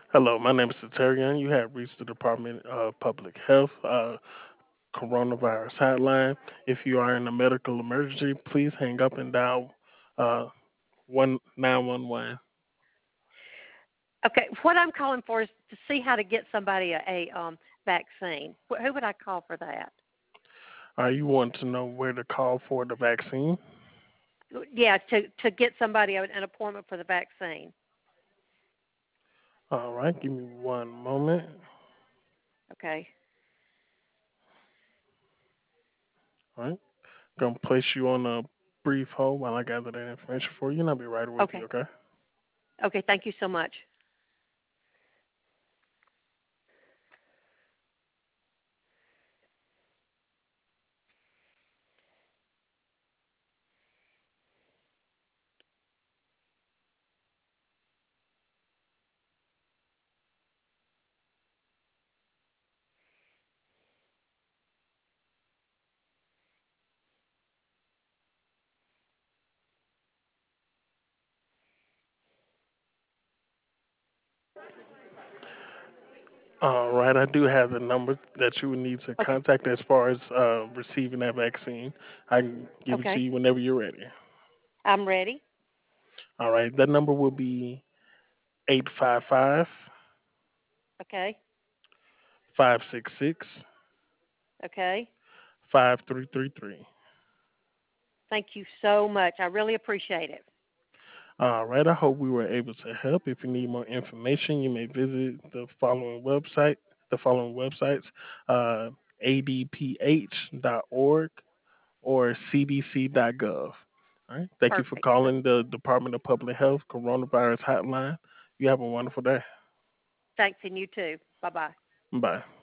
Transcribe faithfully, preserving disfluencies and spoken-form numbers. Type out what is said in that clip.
Hello, my name is Satarian. You have reached the Department of Public Health uh, coronavirus hotline. If you are in a medical emergency, please hang up and dial uh, one nine one one. Okay, what I'm calling for is to see how to get somebody a, a um, vaccine. Wh- Who would I call for that? Uh, you want to know where to call for the vaccine? Yeah, to to get somebody a- an appointment for the vaccine. All right, give me one moment. Okay. All right, gonna place you on a brief hold while I gather that information for you, and I'll be right with you. Okay. Okay? Okay. Thank you so much. All right, I do have the number that you would need to Okay. contact as far as uh, receiving that vaccine. I can give it to Okay. you whenever you're ready. I'm ready. All right, that number will be eight five five Okay. five six six Okay. five three three three. Thank you so much. I really appreciate it. All right, I hope we were able to help. If you need more information, you may visit the following website, the following websites, uh, a d p h dot org or c d c dot gov. All right, thank you for Perfect. calling the Department of Public Health Coronavirus Hotline. You have a wonderful day. Thanks, and you too. Bye bye. Bye.